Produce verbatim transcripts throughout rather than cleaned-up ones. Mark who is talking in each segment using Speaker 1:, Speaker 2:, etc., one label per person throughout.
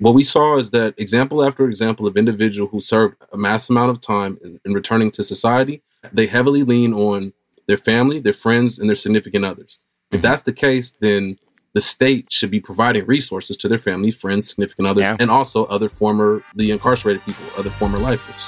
Speaker 1: What we saw is that example after example of individual who served a mass amount of time in, in returning to society, they heavily lean on their family, their friends, and their significant others. If that's the case, then the state should be providing resources to their family, friends, significant others, yeah. and also other formerly incarcerated people, other former lifers.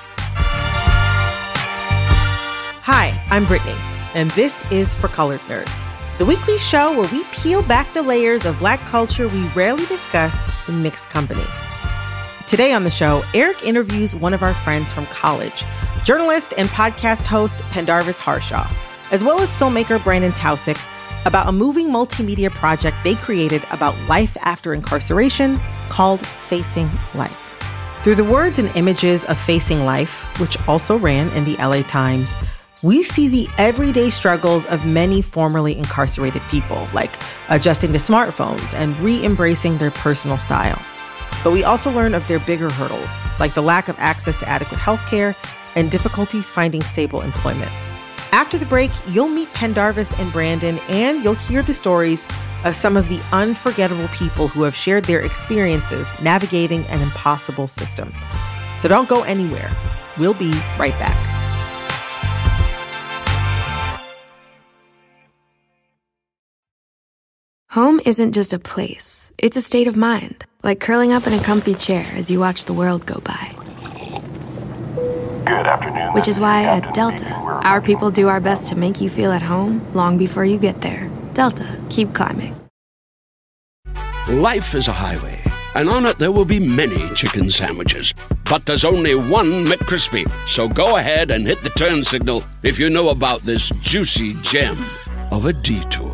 Speaker 2: Hi, I'm Brittany, and this is For Colored Nerds, the weekly show where we peel back the layers of Black culture we rarely discuss in mixed company. Today on the show, Eric interviews one of our friends from college, journalist and podcast host Pendarvis Harshaw, as well as filmmaker Brandon Taussig, about a moving multimedia project they created about life after incarceration called Facing Life. Through the words and images of Facing Life, which also ran in the L A Times, we see the everyday struggles of many formerly incarcerated people, like adjusting to smartphones and re-embracing their personal style. But we also learn of their bigger hurdles, like the lack of access to adequate health care and difficulties finding stable employment. After the break, you'll meet Pendarvis and Brandon, and you'll hear the stories of some of the unforgettable people who have shared their experiences navigating an impossible system. So don't go anywhere. We'll be right back.
Speaker 3: Home isn't just a place, it's a state of mind, like curling up in a comfy chair as you watch the world go by.
Speaker 4: Good afternoon.
Speaker 3: Which is why at Delta, our people do our best to make you feel at home long before you get there. Delta, keep climbing.
Speaker 5: Life is a highway, and on it there will be many chicken sandwiches. But there's only one McCrispy. So go ahead and hit the turn signal if you know about this juicy gem of a detour.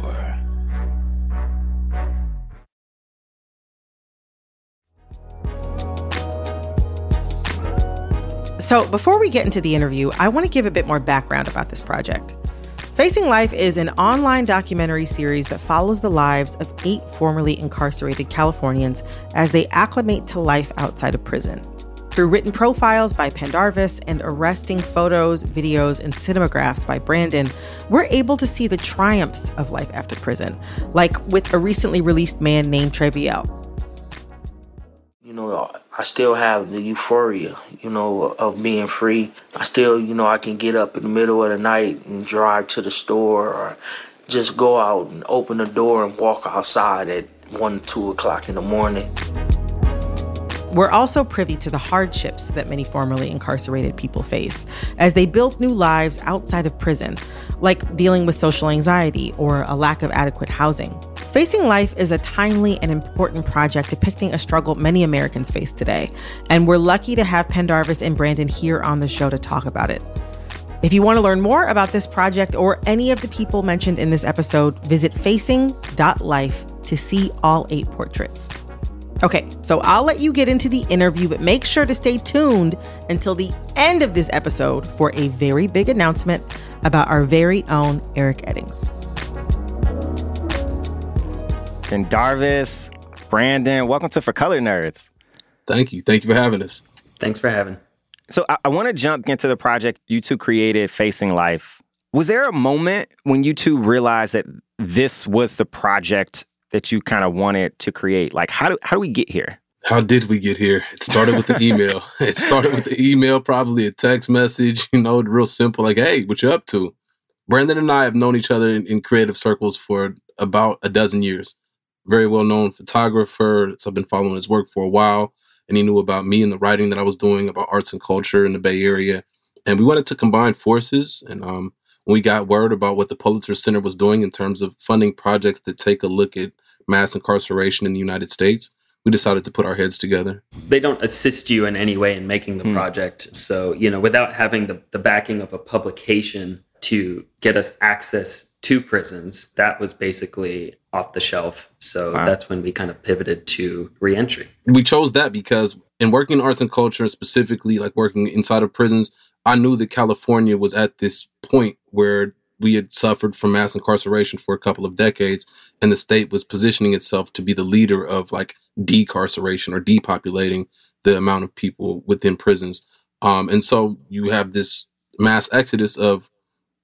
Speaker 2: So before we get into the interview, I want to give a bit more background about this project. Facing Life is an online documentary series that follows the lives of eight formerly incarcerated Californians as they acclimate to life outside of prison. Through written profiles by Pendarvis and arresting photos, videos, and cinemagraphs by Brandon, we're able to see the triumphs of life after prison, like with a recently released man named Treviel.
Speaker 6: You know, I still have the euphoria, you know, of being free. I still, you know, I can get up in the middle of the night and drive to the store or just go out and open the door and walk outside at one, two o'clock in the morning.
Speaker 2: We're also privy to the hardships that many formerly incarcerated people face as they build new lives outside of prison, like dealing with social anxiety or a lack of adequate housing. Facing Life is a timely and important project depicting a struggle many Americans face today, and we're lucky to have Pendarvis and Brandon here on the show to talk about it. If you want to learn more about this project or any of the people mentioned in this episode, visit facing dot life to see all eight portraits. Okay, so I'll let you get into the interview, but make sure to stay tuned until the end of this episode for a very big announcement about our very own Eric Eddings.
Speaker 7: Pendarvis, Brandon, welcome to For Colored Nerds.
Speaker 1: Thank you. Thank you for having us.
Speaker 8: Thanks for having.
Speaker 7: So I, I want to jump into the project you two created, Facing Life. Was there a moment when you two realized that this was the project that you kind of wanted to create? Like, how do how do we get here?
Speaker 1: How did we get here? It started with the email. It started with the email, probably a text message, you know, real simple, like, hey, what you up to? Brandon and I have known each other in, in creative circles for about a dozen years. Very well-known photographer. So I've been following his work for a while, and he knew about me and the writing that I was doing about arts and culture in the Bay Area. And we wanted to combine forces. And um, when we got word about what the Pulitzer Center was doing in terms of funding projects that take a look at mass incarceration in the United States, we decided to put our heads together.
Speaker 8: They don't assist you in any way in making the mm. project. So, you know, without having the, the backing of a publication to get us access to prisons, that was basically off the shelf. So wow. That's when we kind of pivoted to reentry.
Speaker 1: We chose that because in working in arts and culture, specifically like working inside of prisons, I knew that California was at this point where we had suffered from mass incarceration for a couple of decades, and the state was positioning itself to be the leader of like decarceration or depopulating the amount of people within prisons. Um, and so you have this mass exodus of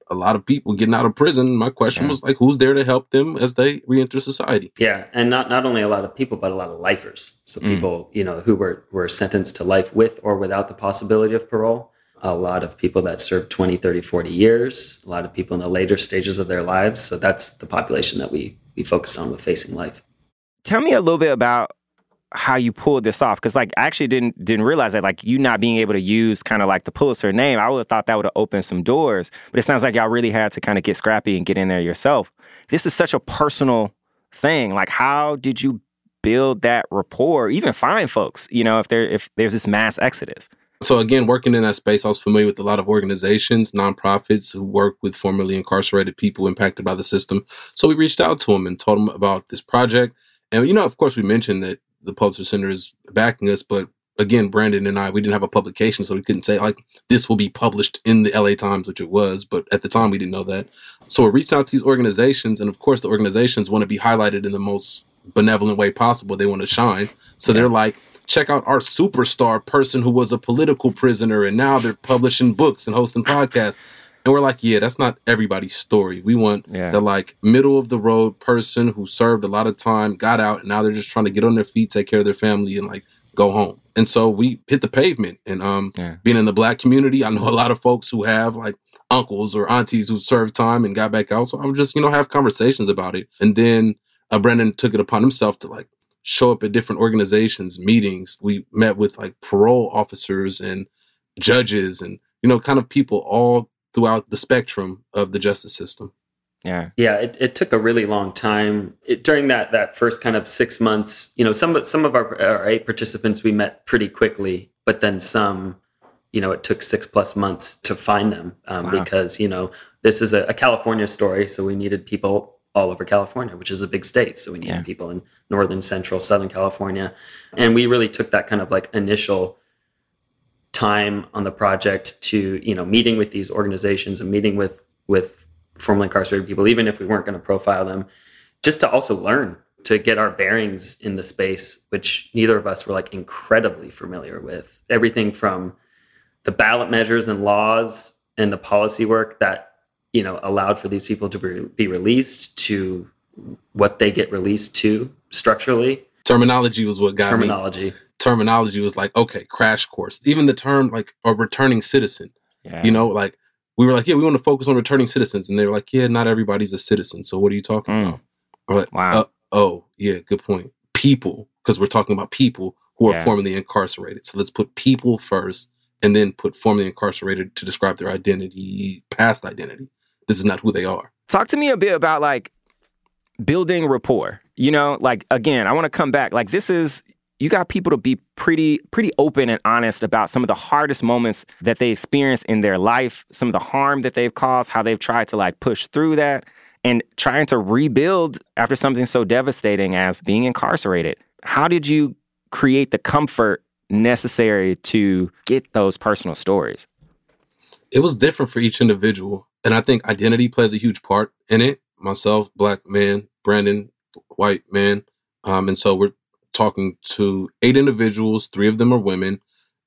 Speaker 1: a lot of people getting out of prison. My question yeah. was like, who's there to help them as they reenter society?
Speaker 8: Yeah, and not not only a lot of people, but a lot of lifers. So mm. people, you know, who were were sentenced to life with or without the possibility of parole. A lot of people that served twenty, thirty, forty years. A lot of people in the later stages of their lives. So that's the population that we we focus on with Facing Life.
Speaker 7: Tell me a little bit about how you pulled this off, because like I actually didn't didn't realize that, like you not being able to use kind of like the Pulitzer name. I would have thought that would have opened some doors, but it sounds like y'all really had to kind of get scrappy and get in there yourself. This is such a personal thing. Like, how did you build that rapport, even find folks, you know, if there if there's this mass exodus?
Speaker 1: So again, working in that space, I was familiar with a lot of organizations, nonprofits who work with formerly incarcerated people impacted by the system. So we reached out to them and told them about this project. And, you know, of course, we mentioned that the Pulitzer Center is backing us. But again, Brandon and I, we didn't have a publication, so we couldn't say, like, this will be published in the L A Times, which it was. But at the time, we didn't know that. So we're reaching out to these organizations. And, of course, the organizations want to be highlighted in the most benevolent way possible. They want to shine. So they're like, check out our superstar person who was a political prisoner, and now they're publishing books and hosting podcasts. And we're like, yeah, that's not everybody's story. We want yeah. the like middle of the road person who served a lot of time, got out, and now they're just trying to get on their feet, take care of their family, and like go home. And so we hit the pavement. And um, yeah. being in the Black community, I know a lot of folks who have like uncles or aunties who served time and got back out. So I would just, you know, have conversations about it. And then uh, Brandon took it upon himself to like show up at different organizations, meetings. We met with like parole officers and judges and, you know, kind of people all throughout the spectrum of the justice system.
Speaker 7: Yeah.
Speaker 8: Yeah. It, it took a really long time it, during that, that first kind of six months, you know, some, some of our, our eight participants we met pretty quickly, but then some, you know, it took six plus months to find them um, wow. because, you know, this is a, a California story. So we needed people all over California, which is a big state. So we needed yeah. people in Northern, Central, Southern California. And we really took that kind of like initial time on the project to, you know, meeting with these organizations and meeting with, with formerly incarcerated people, even if we weren't going to profile them, just to also learn, to get our bearings in the space, which neither of us were like incredibly familiar with. Everything from the ballot measures and laws and the policy work that, you know, allowed for these people to be, be released to what they get released to structurally.
Speaker 1: Terminology was what got
Speaker 8: Terminology.
Speaker 1: me. Terminology was like, okay, crash course. Even the term like a returning citizen, yeah. you know, like we were like, yeah, we want to focus on returning citizens. And they were like, yeah, not everybody's a citizen. So what are you talking mm. about? We're like, wow. Uh, oh, yeah, good point. People, because we're talking about people who are yeah. formerly incarcerated. So let's put people first and then put formerly incarcerated to describe their identity, past identity. This is not who they are.
Speaker 7: Talk to me a bit about like building rapport. You know, like, again, I want to come back. Like, this is, you got people to be pretty, pretty open and honest about some of the hardest moments that they experience in their life, some of the harm that they've caused, how they've tried to like push through that and trying to rebuild after something so devastating as being incarcerated. How did you create the comfort necessary to get those personal stories?
Speaker 1: It was different for each individual. And I think identity plays a huge part in it. Myself, Black man, Brandon, white man. Um, and so we're talking to eight individuals. Three of them are women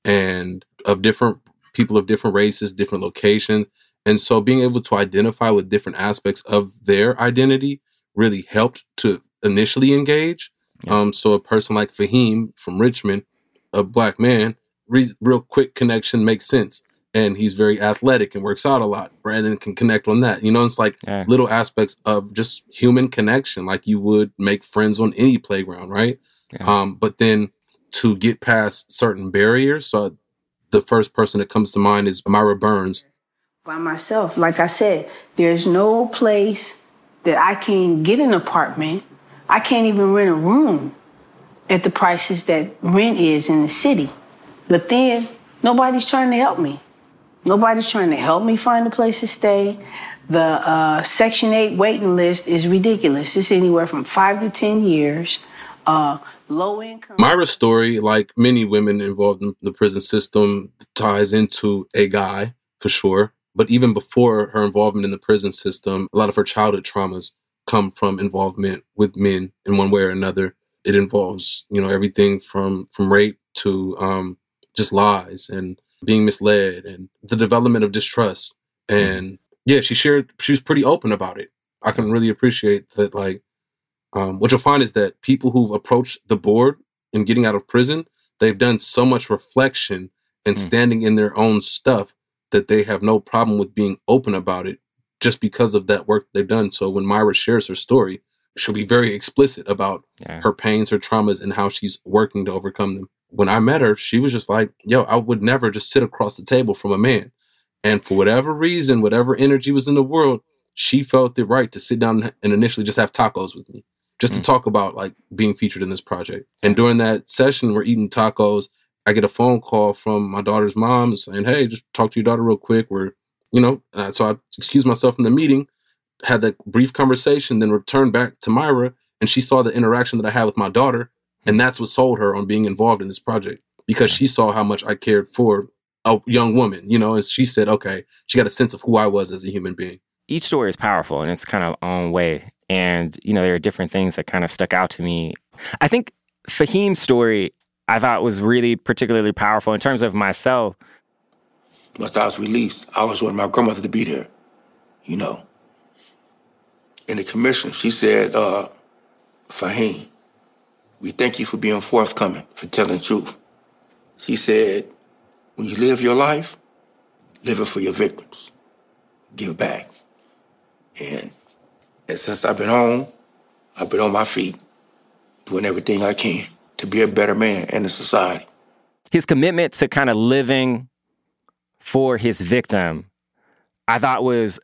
Speaker 1: and of different people of different races, different locations. And so being able to identify with different aspects of their identity really helped to initially engage. Yeah. Um, so a person like Fahim from Richmond, a Black man, re- real quick connection makes sense. And he's very athletic and works out a lot. Brandon can connect on that. You know, it's like yeah. little aspects of just human connection, like you would make friends on any playground, right? Yeah. Um, but then to get past certain barriers, so the first person that comes to mind is Myra Burns.
Speaker 4: By myself, like I said, there's no place that I can get an apartment. I can't even rent a room at the prices that rent is in the city. But then nobody's trying to help me. Nobody's trying to help me find a place to stay. The uh, Section eight waiting list is ridiculous. It's anywhere from five to ten years. Uh, low income.
Speaker 1: Myra's story, like many women involved in the prison system, ties into a guy, for sure. But even before her involvement in the prison system, a lot of her childhood traumas come from involvement with men in one way or another. It involves, you know, everything from, from rape to um, just lies and being misled and the development of distrust. And Yeah, she shared, she was pretty open about it. I can really appreciate that. Like, um, what you'll find is that people who've approached the board in getting out of prison, they've done so much reflection and mm. standing in their own stuff that they have no problem with being open about it just because of that work they've done. So when Myra shares her story, she'll be very explicit about yeah. her pains, her traumas, and how she's working to overcome them. When I met her, she was just like, yo, I would never just sit across the table from a man. And for whatever reason, whatever energy was in the world, she felt it right to sit down and initially just have tacos with me, just mm. to talk about like being featured in this project. And during that session, we're eating tacos. I get a phone call from my daughter's mom saying, hey, just talk to your daughter real quick. We're, you know, uh, so I excused myself from the meeting, had that brief conversation, then returned back to Myra, and she saw the interaction that I had with my daughter. And that's what sold her on being involved in this project, because she saw how much I cared for a young woman, you know, and she said, okay, she got a sense of who I was as a human being.
Speaker 7: Each story is powerful in its kind of own way. And, you know, there are different things that kind of stuck out to me. I think Fahim's story, I thought was really particularly powerful in terms of myself.
Speaker 9: Once I was released, I always wanted my grandmother to be there, you know. And the commissioner, she said, uh, Fahim, we thank you for being forthcoming, for telling the truth. She said, when you live your life, live it for your victims. Give back. And, and since I've been home, I've been on my feet, doing everything I can to be a better man in the society.
Speaker 7: His commitment to kind of living for his victim, I thought was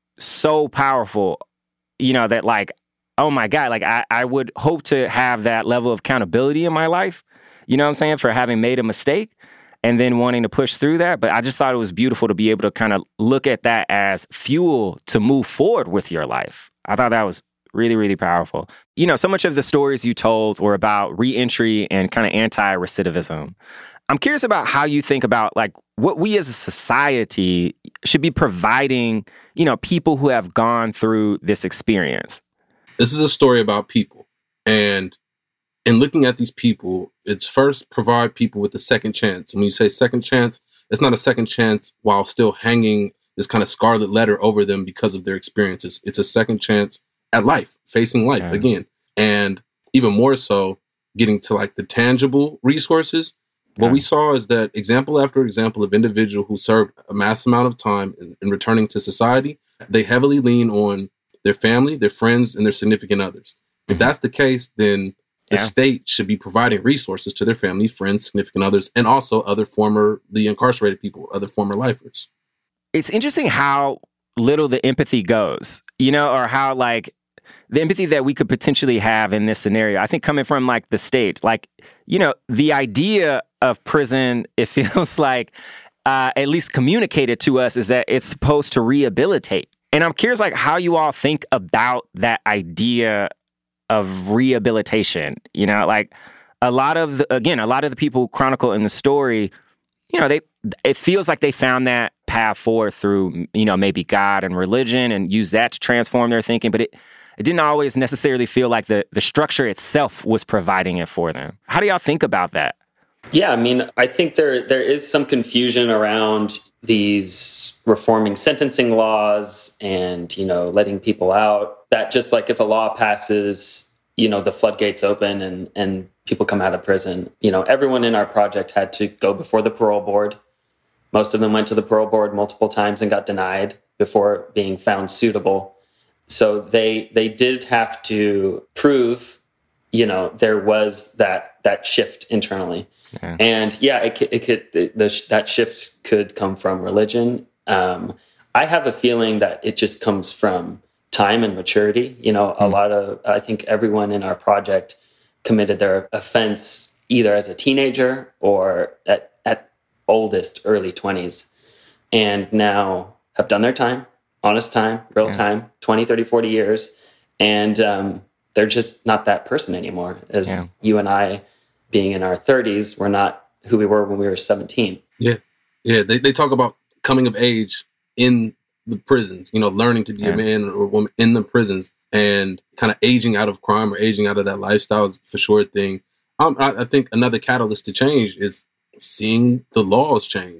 Speaker 7: so powerful, you know, that like, oh my God, like I, I would hope to have that level of accountability in my life, you know what I'm saying, for having made a mistake and then wanting to push through that. But I just thought it was beautiful to be able to kind of look at that as fuel to move forward with your life. I thought that was really, really powerful. You know, so much of the stories you told were about reentry and kind of anti-recidivism. I'm curious about how you think about like what we as a society should be providing, you know, people who have gone through this experience.
Speaker 1: This is a story about people. And in looking at these people, it's first provide people with a second chance. And when you say second chance, it's not a second chance while still hanging this kind of scarlet letter over them because of their experiences. It's a second chance at life, facing life yeah. again. And even more so, getting to like the tangible resources. Yeah. What we saw is that example after example of individual who served a mass amount of time in, in returning to society, they heavily lean on their family, their friends, and their significant others. If that's the case, then the yeah. state should be providing resources to their family, friends, significant others, and also other formerly incarcerated people, other former lifers.
Speaker 7: It's interesting how little the empathy goes, you know, or how like the empathy that we could potentially have in this scenario. I think coming from like the state, like, you know, the idea of prison, it feels like uh, at least communicated to us is that it's supposed to rehabilitate. And I'm curious, like, how you all think about that idea of rehabilitation. You know, like a lot of, the, again, a lot of the people who chronicle in the story, you know, they it feels like they found that path forward through, you know, maybe God and religion and use that to transform their thinking. But it, it didn't always necessarily feel like the, the structure itself was providing it for them. How do y'all think about that?
Speaker 8: Yeah, I mean, I think there there is some confusion around these reforming sentencing laws and, you know, letting people out. That just like if a law passes, you know, the floodgates open and, and people come out of prison. You know, everyone in our project had to go before the parole board. Most of them went to the parole board multiple times and got denied before being found suitable. So they they did have to prove, you know, there was that that shift internally. Yeah. And yeah, it could, it could the, the, that shift could come from religion. Um, I have a feeling that it just comes from time and maturity. You know, mm. a lot of, I think everyone in our project committed their offense either as a teenager or at, at oldest early twenties, and now have done their time, honest time, real yeah. time, twenty, thirty, forty years. And um, they're just not that person anymore. As yeah. you and I, being in our thirties, we're not who we were when we were seventeen.
Speaker 1: Yeah. Yeah. They, they talk about coming of age in the prisons, you know, learning to be yeah. a man or woman in the prisons and kind of aging out of crime or aging out of that lifestyle is for sure a thing. Um, I, I think another catalyst to change is seeing the laws change.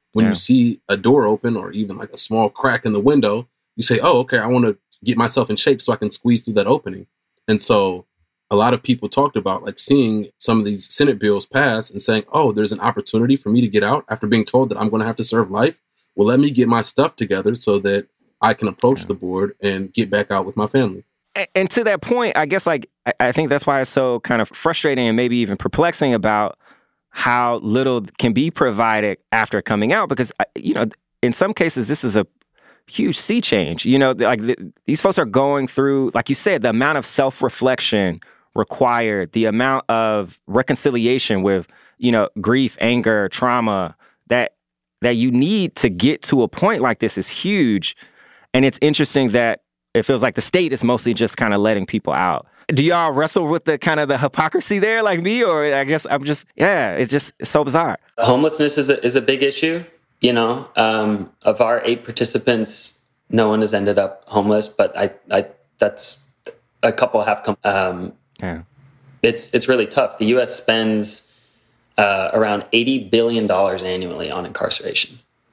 Speaker 1: When
Speaker 7: Yeah.
Speaker 1: you see a door open or even like a small crack in the window, you say, oh, okay, I want to get myself in shape so I can squeeze through that opening. And so a lot of people talked about like seeing some of these Senate bills pass and saying, oh, there's an opportunity for me to get out after being told that I'm going to have to serve life. Well, let me get my stuff together so that I can approach yeah. the board and get back out with my family.
Speaker 7: And, and to that point, I guess like I, I think that's why it's so kind of frustrating and maybe even perplexing about how little can be provided after coming out, because, you know, in some cases, this is a huge sea change. You know, like the, these folks are going through, like you said, the amount of self-reflection required, the amount of reconciliation with, you know, grief, anger, trauma that that you need to get to a point like this is huge. And it's interesting that it feels like the state is mostly just kind of letting people out. Do y'all wrestle with the kind of the hypocrisy there like me? Or I guess I'm just, yeah, it's just it's so bizarre.
Speaker 8: Homelessness is a, is a big issue. You know, um, of our eight participants, no one has ended up homeless, but I, I that's a couple have come. Um,
Speaker 7: yeah.
Speaker 8: It's, it's really tough. The U S spends uh, around eighty billion dollars annually on incarceration.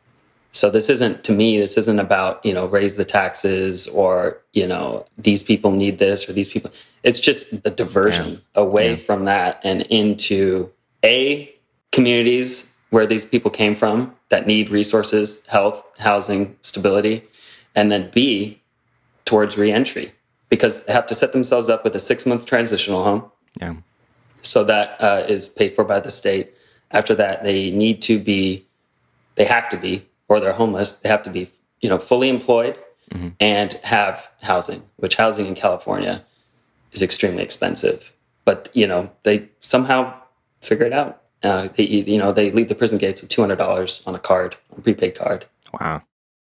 Speaker 8: So this isn't, to me, this isn't about, you know, raise the taxes or, you know, these people need this or these people. It's just a diversion yeah. away yeah. from that and into A, communities where these people came from that need resources, health, housing, stability, and then B, towards reentry, because they have to set themselves up with a six-month transitional home.
Speaker 7: Yeah.
Speaker 8: So that uh, is paid for by the state. After that, they need to be, they have to be, or they're homeless, they have to be, you know, fully employed mm-hmm. and have housing, which housing in California is extremely expensive. But, you know, they somehow figure it out. Uh, they, you know, they leave the prison gates with two hundred dollars on a card, on a prepaid card.
Speaker 7: Wow.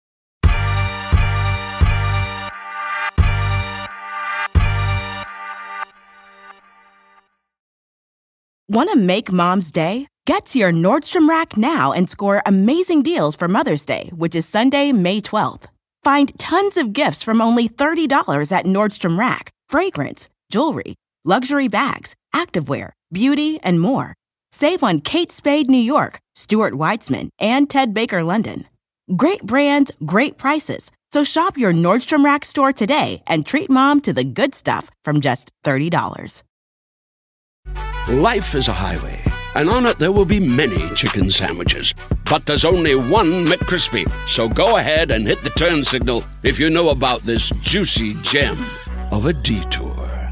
Speaker 10: Want to make Mom's day? Get to your Nordstrom Rack now and score amazing deals for Mother's Day, which is Sunday, May twelfth. Find tons of gifts from only thirty dollars at Nordstrom Rack. Fragrance, jewelry, luxury bags, activewear, beauty, and more. Save on Kate Spade New York, Stuart Weitzman, and Ted Baker London. Great brands, great prices. So shop your Nordstrom Rack store today and treat Mom to the good stuff from just thirty dollars.
Speaker 5: Life is a highway, and on it there will be many chicken sandwiches. But there's only one McCrispy. So go ahead and hit the turn signal if you know about this juicy gem of a detour.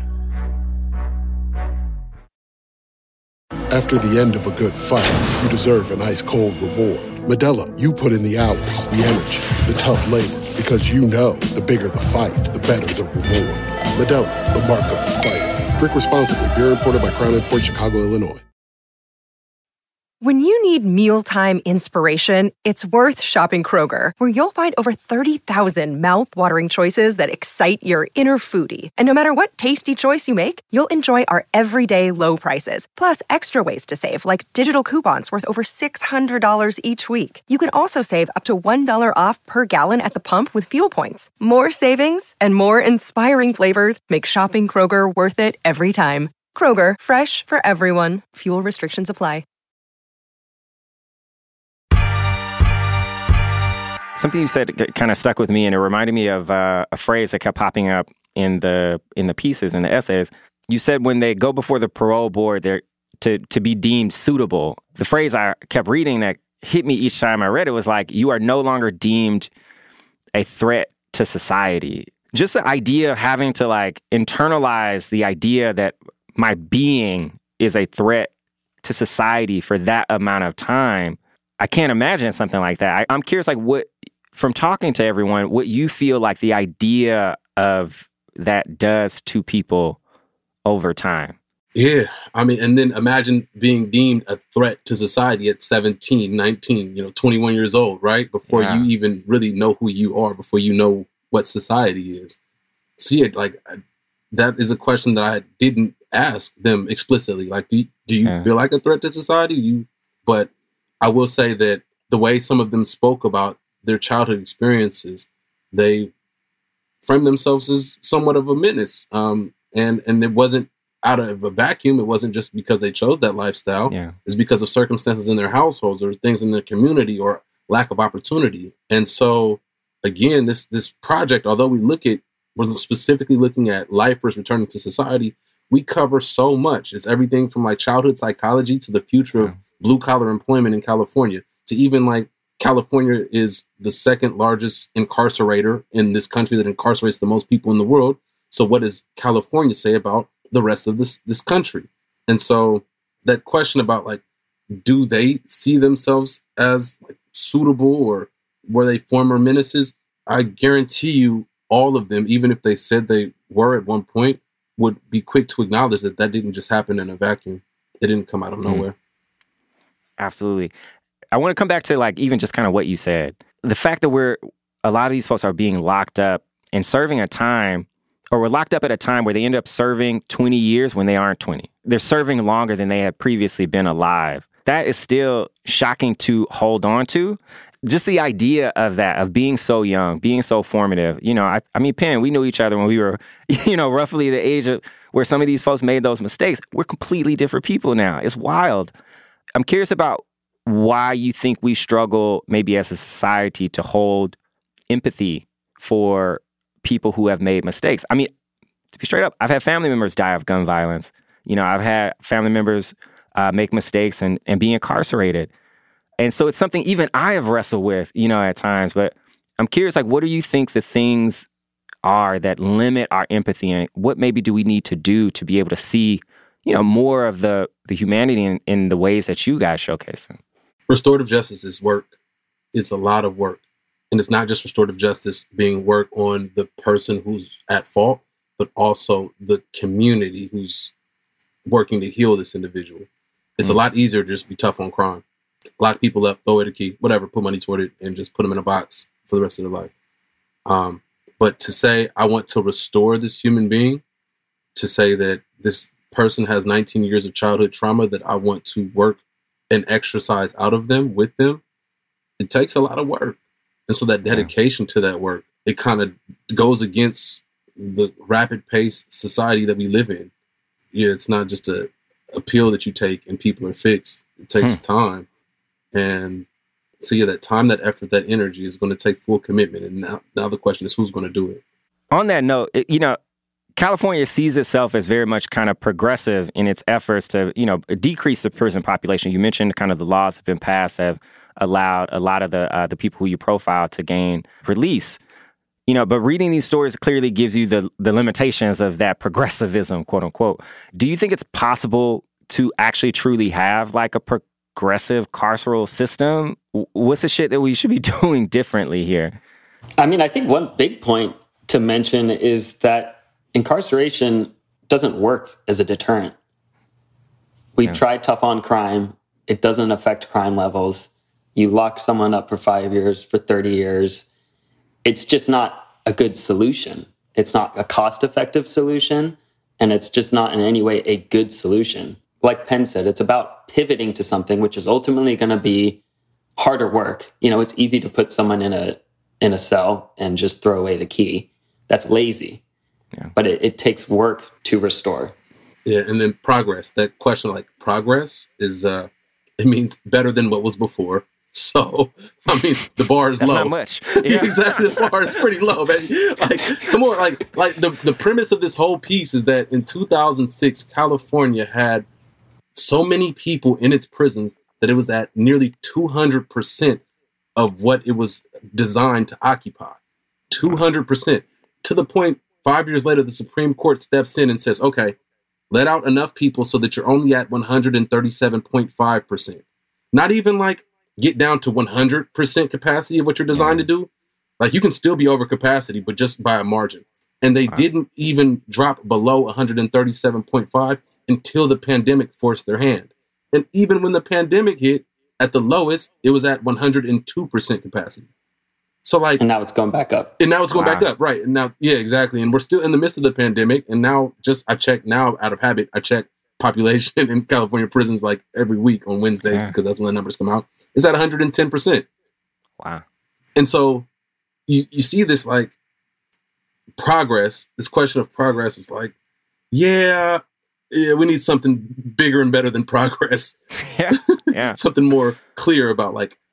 Speaker 11: After the end of a good fight, you deserve an ice-cold reward. Modelo, you put in the hours, the energy, the tough labor, because you know the bigger the fight, the better the reward. Modelo, the mark of the fighter. Drink responsibly. Beer imported by Crown Imports, Chicago, Illinois.
Speaker 12: When you need mealtime inspiration, it's worth shopping Kroger, where you'll find over thirty thousand mouth-watering choices that excite your inner foodie. And no matter what tasty choice you make, you'll enjoy our everyday low prices, plus extra ways to save, like digital coupons worth over six hundred dollars each week. You can also save up to one dollar off per gallon at the pump with fuel points. More savings and more inspiring flavors make shopping Kroger worth it every time. Kroger, fresh for everyone. Fuel restrictions apply.
Speaker 7: Something you said kind of stuck with me, and it reminded me of uh, a phrase that kept popping up in the in the pieces, in the essays. You said when they go before the parole board, they're to to be deemed suitable. The phrase I kept reading that hit me each time I read it was like, you are no longer deemed a threat to society. Just the idea of having to like internalize the idea that my being is a threat to society for that amount of time. I can't imagine something like that. I, I'm curious, like, what, from talking to everyone, what you feel like the idea of that does to people over time.
Speaker 1: Yeah. I mean, and then imagine being deemed a threat to society at seventeen, nineteen, you know, twenty-one years old, right? Before yeah. you even really know who you are, before you know what society is. So yeah, like, that is a question that I didn't ask them explicitly. Like, do you, do you yeah. feel like a threat to society? You, but I will say that the way some of them spoke about their childhood experiences, they framed themselves as somewhat of a menace. Um, and, and it wasn't out of a vacuum. It wasn't just because they chose that lifestyle.
Speaker 7: Yeah.
Speaker 1: It's because of circumstances in their households or things in their community or lack of opportunity. And so, again, this this project, although we look at, we're specifically looking at lifers returning to society, we cover so much. It's everything from like childhood psychology to the future of blue collar employment in California, to even like California is the second largest incarcerator in this country that incarcerates the most people in the world. So what does California say about the rest of this this country? And so that question about like, do they see themselves as like suitable, or were they former menaces? I guarantee you all of them, even if they said they were at one point, would be quick to acknowledge that that didn't just happen in a vacuum. It didn't come out of nowhere. Mm.
Speaker 7: Absolutely. I want to come back to like even just kind of what you said. The fact that we're, a lot of these folks are being locked up and serving a time, or were locked up at a time where they end up serving twenty years when they aren't twenty. They're serving longer than they had previously been alive. That is still shocking to hold on to. Just the idea of that, of being so young, being so formative. You know, I, I mean, Penn, we knew each other when we were, you know, roughly the age of where some of these folks made those mistakes. We're completely different people now. It's wild. I'm curious about why you think we struggle maybe as a society to hold empathy for people who have made mistakes. I mean, to be straight up, I've had family members die of gun violence. You know, I've had family members uh, make mistakes and, and be incarcerated. And so it's something even I have wrestled with, you know, at times. But I'm curious, like, what do you think the things are that limit our empathy, and what maybe do we need to do to be able to see, you know, more of the, the humanity in, in the ways that you guys showcase them?
Speaker 1: Restorative justice is work. It's a lot of work. And it's not just restorative justice being work on the person who's at fault, but also the community who's working to heal this individual. It's mm-hmm. a lot easier to just be tough on crime. Lock people up, throw away the key, whatever, put money toward it, and just put them in a box for the rest of their life. Um, but to say, I want to restore this human being, to say that this person has nineteen years of childhood trauma that I want to work and exercise out of them, with them, it takes a lot of work. And so that dedication to that work, it kind of goes against the rapid pace society that we live in. Yeah, it's not just a, a pill that you take and people are fixed. It takes hmm. time. And so, yeah, that time, that effort, that energy is going to take full commitment. And now, now the question is, who's going to do it?
Speaker 7: On that note, it, you know, California sees itself as very much kind of progressive in its efforts to, you know, decrease the prison population. You mentioned kind of the laws have been passed that have allowed a lot of the uh, the people who you profile to gain release. You know, but reading these stories clearly gives you the the limitations of that progressivism, quote unquote. Do you think it's possible to actually truly have like a progressive carceral system? What's the shit that we should be doing differently here?
Speaker 8: I mean, I think one big point to mention is that incarceration doesn't work as a deterrent. We've yeah. tried tough on crime. It doesn't affect crime levels. You lock someone up for five years, for thirty years. It's just not a good solution. It's not a cost-effective solution, and it's just not in any way a good solution. Like Penn said, it's about pivoting to something which is ultimately going to be harder work. You know, it's easy to put someone in a in a cell and just throw away the key. That's lazy. Yeah. But it, it takes work to restore.
Speaker 1: Yeah, and then progress. That question, like progress, is uh, it means better than what was before. So, I mean, the bar is
Speaker 7: That's
Speaker 1: low.
Speaker 7: Not much. Yeah.
Speaker 1: Exactly, the bar is pretty low, man. Like, come on, like, like the the premise of this whole piece is that in two thousand six, California had so many people in its prisons that it was at nearly two hundred percent of what it was designed to occupy. two hundred percent. To the point, five years later, the Supreme Court steps in and says, okay, let out enough people so that you're only at one hundred thirty-seven point five percent. Not even like get down to one hundred percent capacity of what you're designed to do. Like you can still be over capacity, but just by a margin. And they wow. didn't even drop below one hundred thirty-seven point five until the pandemic forced their hand. And even when the pandemic hit, at the lowest, it was at one hundred two percent capacity. So like,
Speaker 8: and now it's going back up.
Speaker 1: And now it's going
Speaker 7: wow.
Speaker 1: back up, right? And now, yeah, exactly. And we're still in the midst of the pandemic. And now, just I check now out of habit. I check population in California prisons like every week on Wednesdays yeah. because that's when the numbers come out. It's at one hundred ten percent.
Speaker 7: Wow.
Speaker 1: And so you you see this like progress. This question of progress is like, yeah, yeah, we need something bigger and better than progress.
Speaker 7: Yeah, yeah.
Speaker 1: Something more clear about like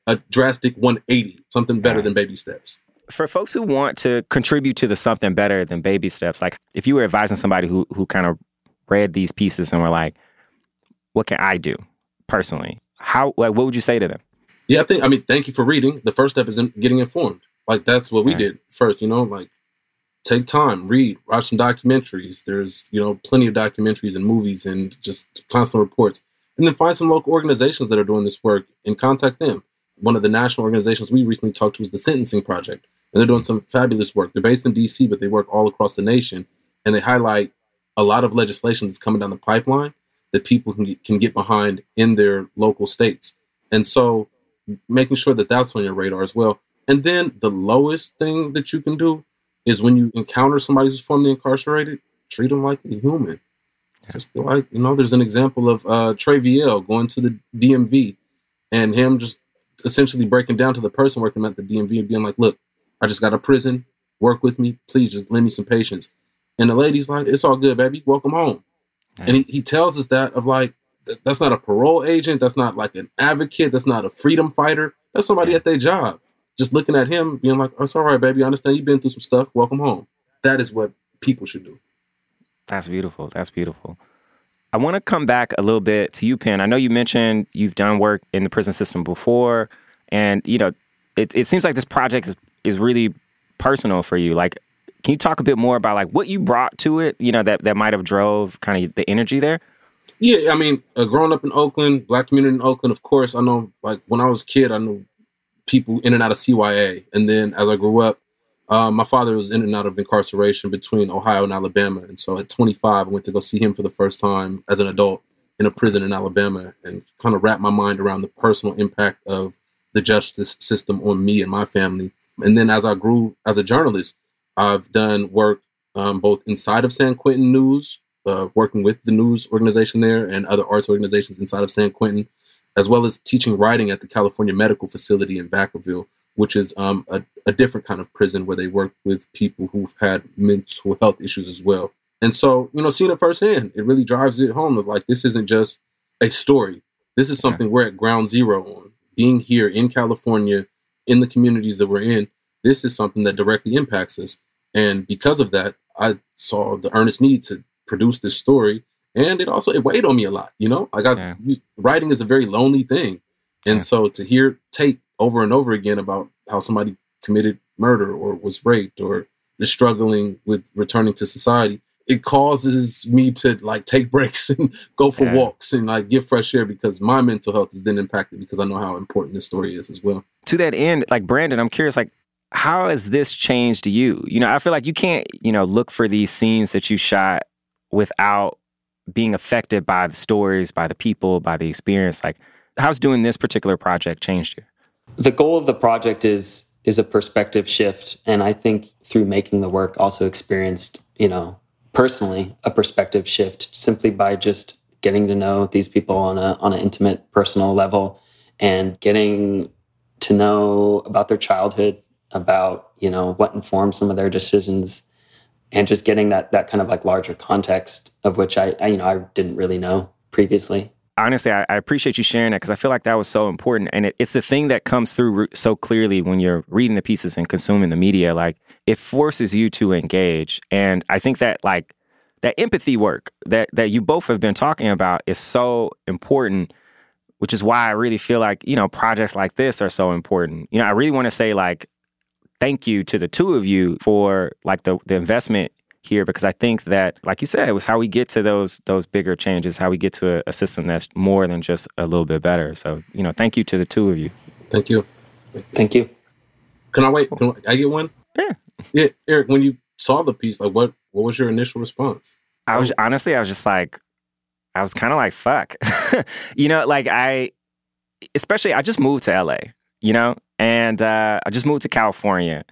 Speaker 1: a drastic one eighty, something better
Speaker 7: Right.
Speaker 1: than baby steps.
Speaker 7: For folks who want to contribute to the something better than baby steps, like if you were advising somebody who who kind of read these pieces and were like, what can I do personally? How, like, what would you say to them?
Speaker 1: Yeah, I think, I mean, thank you for reading. The first step is in getting informed. Like, that's what we
Speaker 7: Right.
Speaker 1: did first, you know, like, take time, read, watch some documentaries. There's, you know, plenty of documentaries and movies and just constant reports. And then find some local organizations that are doing this work and contact them. One of the national organizations we recently talked to is the Sentencing Project. And they're doing some fabulous work. They're based in D C, but they work all across the nation. And they highlight a lot of legislation that's coming down the pipeline that people can get, can get behind in their local states. And so making sure that that's on your radar as well. And then the lowest thing that you can do is when you encounter somebody who's formerly incarcerated, treat them like a human. Just be like, you know, there's an example of uh, Trey Viel going to the D M V and him just essentially breaking down to the person working at the D M V and being like, look, I just got a prison, work with me, please just lend me some patience. And the lady's like, it's all good, baby, welcome home. Yeah. And he, he tells us that of like, th- that's not a parole agent, that's not like an advocate, that's not a freedom fighter, that's somebody at their job. Just looking at him, being like, oh, it's all right, baby, I understand you've been through some stuff, welcome home. That is what people should do.
Speaker 7: That's beautiful. That's beautiful. I want to come back a little bit to you, Penn. I know you mentioned you've done work in the prison system before, and, you know, it, it seems like this project is, is really personal for you. Like, can you talk a bit more about, like, what you brought to it, you know, that, that might have drove kind of the energy there?
Speaker 1: Yeah, I mean, uh, growing up in Oakland, Black community in Oakland, of course, I know, like, when I was a kid, I knew people in and out of C Y A. And then as I grew up, um, my father was in and out of incarceration between Ohio and Alabama. And so at twenty-five, I went to go see him for the first time as an adult in a prison in Alabama and kind of wrap my mind around the personal impact of the justice system on me and my family. And then as I grew as a journalist, I've done work um, both inside of San Quentin News, uh, working with the news organization there and other arts organizations inside of San Quentin, as well as teaching writing at the California Medical Facility in Vacaville, which is um, a, a different kind of prison where they work with people who've had mental health issues as well. And so, you know, seeing it firsthand, it really drives it home of like, this isn't just a story. This is something we're at ground zero on. Being here in California, in the communities that we're in, this is something that directly impacts us. And because of that, I saw the earnest need to produce this story. And it also, it weighed on me a lot, you know? Like, I, yeah. writing is a very lonely thing. And yeah. so to hear tape over and over again about how somebody committed murder or was raped or is struggling with returning to society, it causes me to like take breaks and go for yeah. walks and like get fresh air because my mental health is then impacted because I know how important this story is as well.
Speaker 7: To that end, like Brandon, I'm curious, like, how has this changed you? You know, I feel like you can't, you know, look for these scenes that you shot without being affected by the stories, by the people, by the experience. Like, how's doing this particular project changed you?
Speaker 8: The goal of the project is is a perspective shift. And I think through making the work also experienced, you know, personally a perspective shift simply by just getting to know these people on a on an intimate, personal level and getting to know about their childhood, about, you know, what informed some of their decisions, and just getting that that kind of like larger context of which I, I you know, I didn't really know previously.
Speaker 7: Honestly, I, I appreciate you sharing that because I feel like that was so important. And it, it's the thing that comes through so clearly when you're reading the pieces and consuming the media. Like, it forces you to engage. And I think that like that empathy work that, that you both have been talking about is so important, which is why I really feel like, you know, projects like this are so important. You know, I really want to say like, thank you to the two of you for like the, the investment here, because I think that, like you said, it was how we get to those those bigger changes, how we get to a, a system that's more than just a little bit better. So, you know, thank you to the two of you.
Speaker 1: Thank you.
Speaker 8: Thank you.
Speaker 1: Can I wait? Can I get one?
Speaker 7: Yeah.
Speaker 1: Yeah, Eric, when you saw the piece, like what what was your initial response?
Speaker 7: I was honestly, I was just like, I was kind of like, fuck. You know, like I, especially, I just moved to L A, you know, and uh, I just moved to California.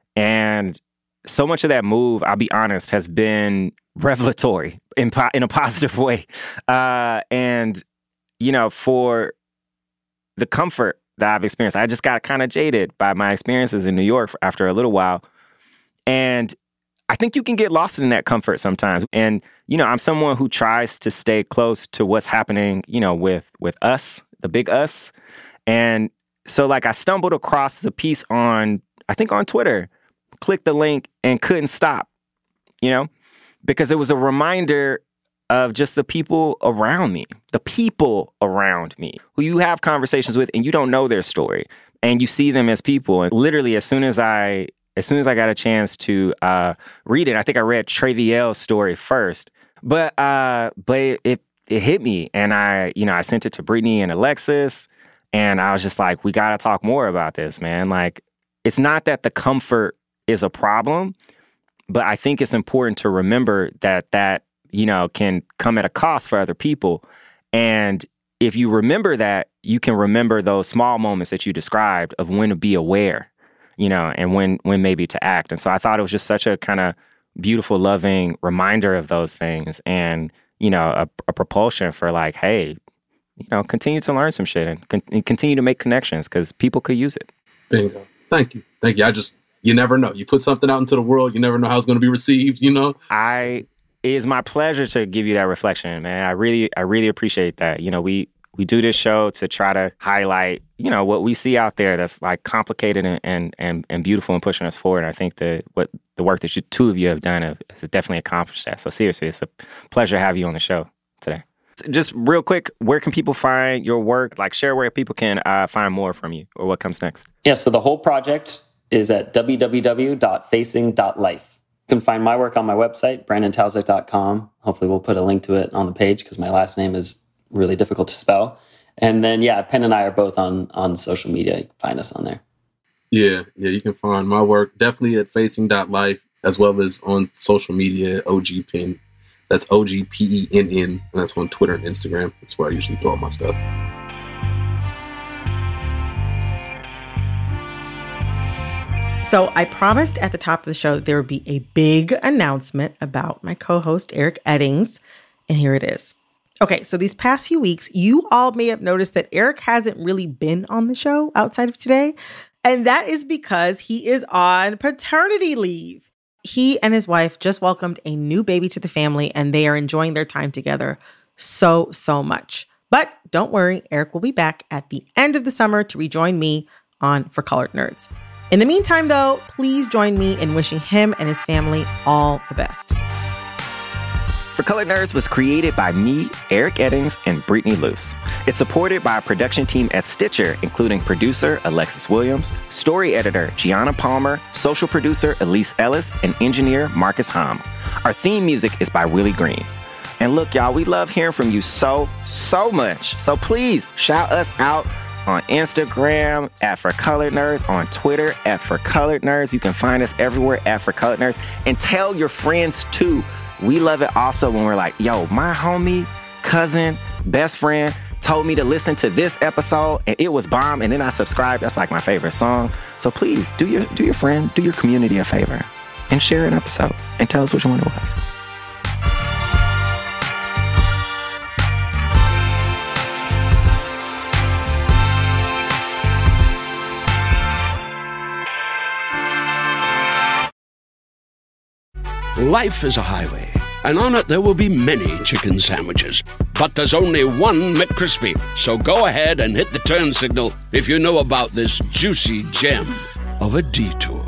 Speaker 7: And so much of that move, I'll be honest, has been revelatory in po- in a positive way. Uh, and, you know, for the comfort that I've experienced, I just got kind of jaded by my experiences in New York after a little while. And I think you can get lost in that comfort sometimes. And, you know, I'm someone who tries to stay close to what's happening, you know, with with us, the big us. And So like I stumbled across the piece on, I think on Twitter, clicked the link and couldn't stop, you know, because it was a reminder of just the people around me, the people around me who you have conversations with and you don't know their story and you see them as people. And literally as soon as I, as soon as I got a chance to uh, read it, I think I read Travielle's story first, but, uh, but it, it, it hit me and I, you know, I sent it to Brittany and Alexis and I was just like, we got to talk more about this, man. Like, it's not that the comfort is a problem, but I think it's important to remember that that, you know, can come at a cost for other people. And if you remember that, you can remember those small moments that you described of when to be aware, you know, and when when maybe to act. And so I thought it was just such a kind of beautiful, loving reminder of those things and, you know, a, a propulsion for like, hey, you know, continue to learn some shit and, con- and continue to make connections because people could use it.
Speaker 1: Bingo. Thank you. Thank you. I just, you never know. You put something out into the world, you never know how it's going to be received, you know?
Speaker 7: I... It is my pleasure to give you that reflection, man. I really, I really appreciate that. You know, we we do this show to try to highlight, you know, what we see out there that's like complicated and and and, and beautiful and pushing us forward. And I think that what the work that you two of you have done have, has definitely accomplished that. So seriously, it's a pleasure to have you on the show today. Just real quick, where can people find your work? Like, share where people can uh, find more from you or what comes next.
Speaker 8: Yeah, so the whole project is at w w w dot facing dot life. You can find my work on my website, brandon talzek dot com. Hopefully we'll put a link to it on the page because my last name is really difficult to spell. And then, yeah, Penn and I are both on on social media. You can find us on there.
Speaker 1: Yeah, yeah, you can find my work definitely at facing dot life as well as on social media, O G Penn. That's O G P E N N, and that's on Twitter and Instagram. That's where I usually throw all my stuff.
Speaker 2: So I promised at the top of the show that there would be a big announcement about my co-host, Eric Eddings, and here it is. Okay, so these past few weeks, you all may have noticed that Eric hasn't really been on the show outside of today, and that is because he is on paternity leave. He and his wife just welcomed a new baby to the family, and they are enjoying their time together so, so much. But don't worry, Eric will be back at the end of the summer to rejoin me on For Colored Nerds. In the meantime, though, please join me in wishing him and his family all the best.
Speaker 7: For Colored Nerds was created by me, Eric Eddings, and Brittany Luce. It's supported by a production team at Stitcher, including producer Alexis Williams, story editor Gianna Palmer, social producer Elise Ellis, and engineer Marcus Hom. Our theme music is by Willie Green. And look, y'all, we love hearing from you so, so much. So please shout us out on Instagram at For Colored Nerds, on Twitter at For Colored Nerds. You can find us everywhere at For Colored Nerds. And tell your friends too. We love it also when we're like, yo, my homie, cousin, best friend told me to listen to this episode and it was bomb, and then I subscribed. That's like my favorite song. So please do your do your friend, do your community a favor and share an episode and tell us which one it was.
Speaker 5: Life is a highway, and on it there will be many chicken sandwiches. But there's only one McCrispy. So go ahead and hit the turn signal if you know about this juicy gem of a detour.